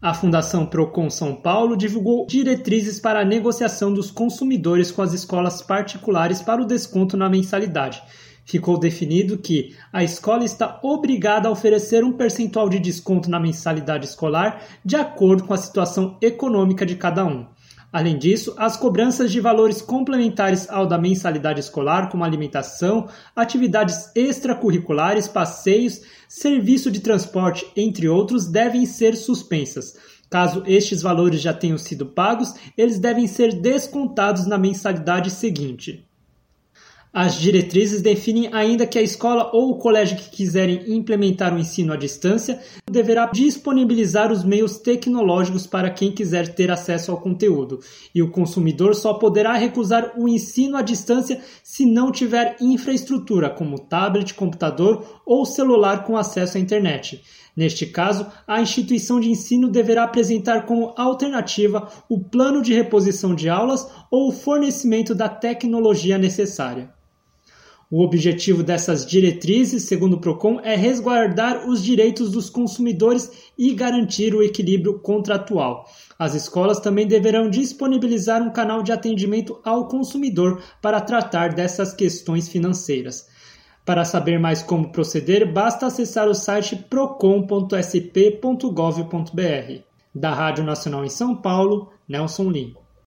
A Fundação Procon São Paulo divulgou diretrizes para a negociação dos consumidores com as escolas particulares para o desconto na mensalidade. Ficou definido que a escola está obrigada a oferecer um percentual de desconto na mensalidade escolar de acordo com a situação econômica de cada um. Além disso, as cobranças de valores complementares ao da mensalidade escolar, como alimentação, atividades extracurriculares, passeios, serviço de transporte, entre outros, devem ser suspensas. Caso estes valores já tenham sido pagos, eles devem ser descontados na mensalidade seguinte. As diretrizes definem ainda que a escola ou o colégio que quiserem implementar o ensino à distância deverá disponibilizar os meios tecnológicos para quem quiser ter acesso ao conteúdo, e o consumidor só poderá recusar o ensino à distância se não tiver infraestrutura, como tablet, computador ou celular com acesso à internet. Neste caso, a instituição de ensino deverá apresentar como alternativa o plano de reposição de aulas ou o fornecimento da tecnologia necessária. O objetivo dessas diretrizes, segundo o Procon, é resguardar os direitos dos consumidores e garantir o equilíbrio contratual. As escolas também deverão disponibilizar um canal de atendimento ao consumidor para tratar dessas questões financeiras. Para saber mais como proceder, basta acessar o site procon.sp.gov.br. Da Rádio Nacional em São Paulo, Nelson Lim.